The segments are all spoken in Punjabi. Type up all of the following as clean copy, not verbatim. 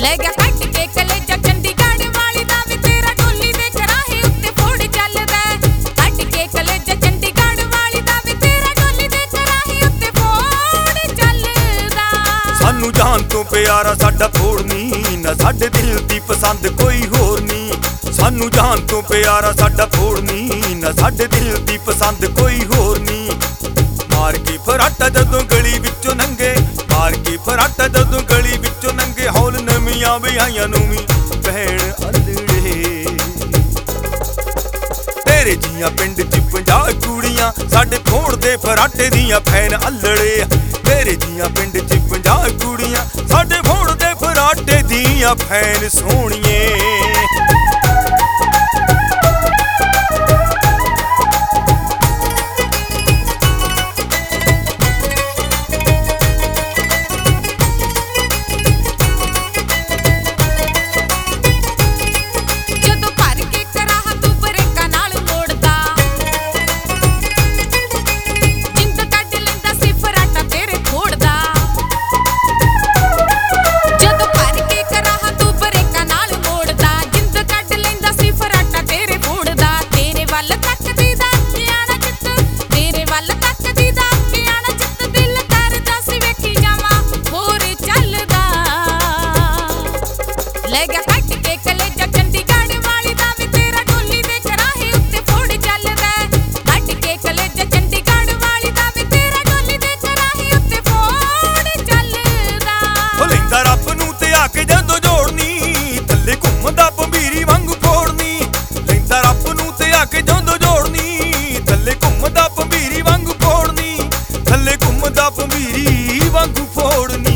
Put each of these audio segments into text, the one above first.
ਲੈ ਗਿਆ ਕੱਟ ਕੇ ਕਲੇਜਾ ਚੰਡੀਗੜ੍ਹ ਵਾਲੀ ਦਾ ਵੀ ਤੇਰਾ ਡੋਲੀ ਦੇ ਕਰਾਹੇ ਉੱਤੇ ਫੋੜ ਚੱਲਦਾ। ਕੱਟ ਕੇ ਕਲੇਜਾ ਚੰਡੀਗੜ੍ਹ ਵਾਲੀ ਦਾ ਵੀ ਤੇਰਾ ਡੋਲੀ ਦੇ ਕਰਾਹੇ ਉੱਤੇ ਫੋੜ ਚੱਲਦਾ। ਸਾਨੂੰ ਜਾਨ ਤੋਂ ਪਿਆਰਾ ਸਾਡਾ ਫੋੜ ਨੀ, ਨਾ ਸਾਡੇ ਦਿਲ ਦੀ ਪਸੰਦ ਕੋਈ ਹੋਰ ਨੀ। ਸਾਨੂੰ ਜਾਨ ਤੋਂ ਪਿਆਰਾ ਸਾਡਾ ਫੋੜ ਨੀ, ਨਾ ਸਾਡੇ ਦਿਲ ਦੀ ਪਸੰਦ ਕੋਈ ਹੋਰ ਨੀ। ਮਾਰ ਕੇ ਫਰਾਟਾ ਜਦੋਂ ਗਲੀ ਵਿੱਚੋਂ ਲੰਘੇ, ਮਾਰ ਕੇ ਫਰਾਟਾ ਜਦੋਂ ਗਲੀ ਵਿੱਚੋਂ ਲੰਘੇ, ਹੌਲ ਨਵੀਆਂ ਵਿਆਹੀਆਂ ਨੂੰ ਵੀ ਭੈਣ ਅਲੜੇ। ਤੇਰੇ ਜੀਆਂ ਪਿੰਡ 'ਚ 50 ਕੁੜੀਆਂ ਸਾਡੇ ਫੋੜ ਦੇ ਫਰਾਟੇ ਦੀਆਂ ਫੈਨ ਅਲੜੇ। ਤੇਰੇ ਜੀਆਂ ਪਿੰਡ 'ਚ 50 ਕੁੜੀਆਂ ਸਾਡੇ ਫੋੜ ਦੇ ਫਰਾਟੇ ਦੀਆਂ ਫੈਨ ਸੋਹਣੀਏ। ਲੈ ਗਿਆ ਕੱਟ ਕੇ ਕਲੇਜਾ ਚੰਡੀਗੜ੍ਹ ਵਾਲੀ ਦਾ ਵੀ ਤੇਰਾ ਡੋਲੀ ਦੇ ਕਰਾਹੇ ਉੱਤੇ ਫੋੜ ਚੱਲਦਾ। ਕੱਟ ਕੇ ਕਲੇਜਾ ਚੰਡੀਗੜ੍ਹ ਵਾਲੀ ਦਾ ਵੀ ਤੇਰਾ ਡੋਲੀ ਦੇ ਕਰਾਹੇ ਉੱਤੇ ਫੋੜ ਚੱਲਦਾ। ਉਹ ਲੈਂਦਾ ਰੱਬ ਨੂੰ ਤੇ ਆ ਕੇ ਜਦੋਂ ਜੋੜਨੀ, ਥੱਲੇ ਘੁੰਮਦਾ ਭੰਬੀਰੀ ਵਾਂਗੂ ਫੋੜਨੀ। ਲੈਂਦਾ ਰੱਬ ਨੂੰ ਤੇ ਆ ਕੇ ਜਦੋਂ ਜੋੜਨੀ, ਥੱਲੇ ਘੁੰਮਦਾ ਭੰਬੀਰੀ ਵਾਂਗੂ ਫੋੜਨੀ। ਥੱਲੇ ਘੁੰਮਦਾ ਭੰਬੀਰੀ ਵਾਂਗੂ ਫੋੜਨੀ।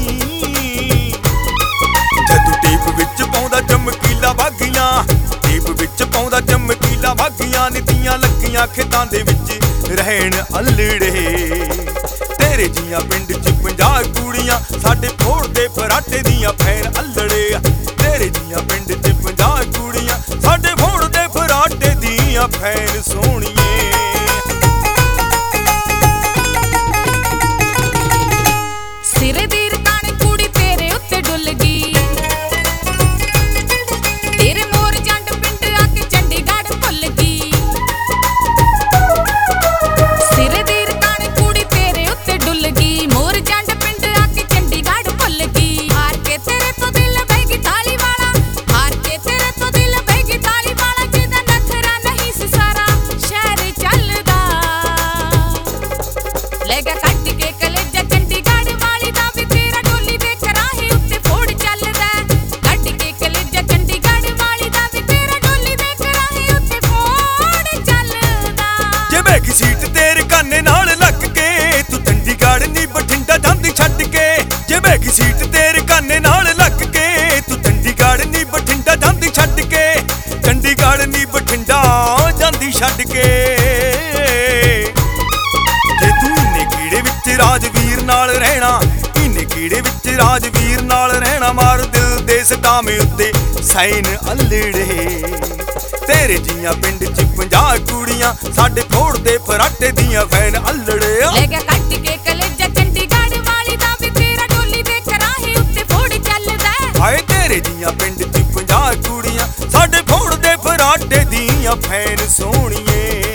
ਚਮਕੀਲਾ ਵਾਗੀਆਂ ਟੇਪ ਵਿੱਚ ਪਾਉਂਦਾ ਚਮਕੀਲਾ ਵਾਗੀਆਂ, ਨੀਤੀਆਂ ਲੱਗੀਆਂ ਖੇਤਾਂ ਦੇ ਵਿੱਚ ਰਹਿਣ ਅਲੜੇ। ਤੇਰੇ ਜੀਆਂ ਪਿੰਡ 'ਚ 50 ਕੁੜੀਆਂ ਸਾਡੇ ਫੋੜ ਦੇ ਫਰਾਟੇ ਦੀਆਂ ਫੈਨ ਅਲੜੇ। ਤੇਰੇ ਜੀਆਂ ਪਿੰਡ 'ਚ 50 ਕੁੜੀਆਂ ਸਾਡੇ ਫੋੜ ਦੇ ਫਰਾਟੇ ਦੀਆਂ ਫੈਨ ਸੋਹਣੀਏ। ਸਿਰੇ ਦੀ ਰਕਾਣੀ ਕੁੜੀ ਤੇਰੇ ਉੱਤੇ ਡੁੱਲ ਗਈ। ਤੇਰੇ ਮੋਰ ਜੰਡ ਪਿੰਡ ਆ ਕੇ ਚੰਡੀਗੜ੍ਹ ਭੁੱਲ ਗਈ। ਸਿਰੇ ਦੀ ਰਕਾਣੀ ਕੁੜੀ ਤੇਰੇ ਉੱਤੇ ਡੁੱਲ ਗਈ। ਮੋਰ ਜੰਡ ਪਿੰਡ ਆ ਕੇ ਚੰਡੀਗੜ੍ਹ ਭੁੱਲ ਗਈ। ਹਾਰ ਕੇ ਤੇਰੇ ਤੋਂ ਦਿਲ ਬਹਿ ਤਾਲੀ ਵਾਲਾ, ਹਾਰ ਕੇ ਤੇਰੇ ਤੋਂ ਦਿਲ ਬਹਿ ਤਾਲੀ ਵਾਲਾ, ਜਿਹਦਾ ਨਖਰਾ ਨਹੀਂ ਸੀ ਸਾਰਾ ਸ਼ਹਿਰ ਚੱਲਦਾ। ਲੈ ਗਿਆ ਕੱਟ ਕੇ ਕਲੇਜਾ ਚੰਡੀਗੜ੍ਹ ਵਾਲੀ ਦਾ ਵੀ ਤੇਰਾ ਡੋਲੀ ਦੇ ਕਰਾਹੇ ਉੱਤੇ ਫੋੜ ਚੱਲਦਾ। ਕੱਟ ਕੇ ਕਲੇਜਾ ਚੰਡੀਗੜ੍ਹ ਵਾਲੀ ਦਾ ਵੀ ਤੇਰਾ ਡੋਲੀ ਦੇ ਕਰਾਹੇ ਉੱਤੇ ਫੋੜ ਚੱਲਦਾ। ਜੇ ਬੈਗੀ ਸੀਟ ਤੇਰੇ ਕਾਨੇ ਨਾਲ ਲੱਗ ਕੇ, ਤੂੰ ਚੰਡੀਗੜ੍ਹ ਨੀ ਬਠਿੰਡਾ ਜਾਂਦੀ ਛੱਡ ਕੇ। ਜੇ ਬੈਗੀ ਸੀਟ ਤੇਰੇ ਕਾਨੇ ਨਾਲ ਲੱਗ ਕੇ, ਤੂੰ ਚੰਡੀਗੜ੍ਹ ਨੀ ਬਠਿੰਡਾ ਜਾਂਦੀ ਛੱਡ ਕੇ। ਚੰਡੀਗੜ੍ਹ ਨੀ ਬਠਿੰਡਾ ਜਾਂਦੀ ਛੱਡ ਕੇ। ਜੇ ਤੂੰ ਇੰਨੇ ਕੀੜੇ ਵਿੱਚ ਰਾਜਵੀਰ ਨਾਲ ਰਹਿਣਾ, ਇੰਨੇ ਕੀੜੇ ਵਿੱਚ ਰਾਜਵੀਰ ਨਾਲ ਰਹਿਣਾ, ਮਾਰ ਦਿਲ ਦੇ ਸਟਾਮੇ ਉੱਤੇ ਸਾਈਨ ਅਲੜੇ। ਤੇਰੇ ਜੀਆਂ ਪਿੰਡ 'ਚ 50 ਕੁੜੀਆਂ ਸਾਡੇ ਫੋੜ ਦੇ ਫਰਾਟੇ ਦੀਆਂ ਫੈਨ ਅਲੜੇ। ਲੈ ਗਿਆ ਕੱਟ ਕੇ ਕਲੇਜਾ ਚੰਡੀਗੜ੍ਹ ਵਾਲੀ ਦਾ ਵੀ ਤੇਰਾ ਡੋਲੀ ਦੇ ਕਰਾਹੇ ਉੱਤੇ ਫੋੜ ਚੱਲਦਾ। ਹਾਏ ਤੇਰੇ ਜੀਆਂ ਪਿੰਡ 'ਚ 50 ਕੁੜੀਆਂ ਸਾਡੇ ਫੋੜ ਦੇ ਫਰਾਟੇ ਦੀਆਂ ਫੈਨ ਸੋਹਣੀਏ।